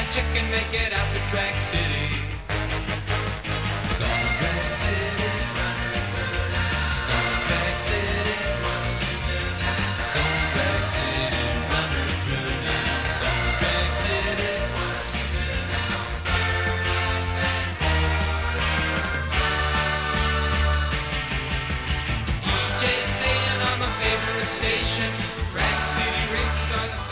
chicken, make it out to Drag City. Gone Drag City, runner through now. Gone Drag City, gone Drag City, runner through now. Gone Drag City. DJ saying I'm a favorite station. Drag City races are the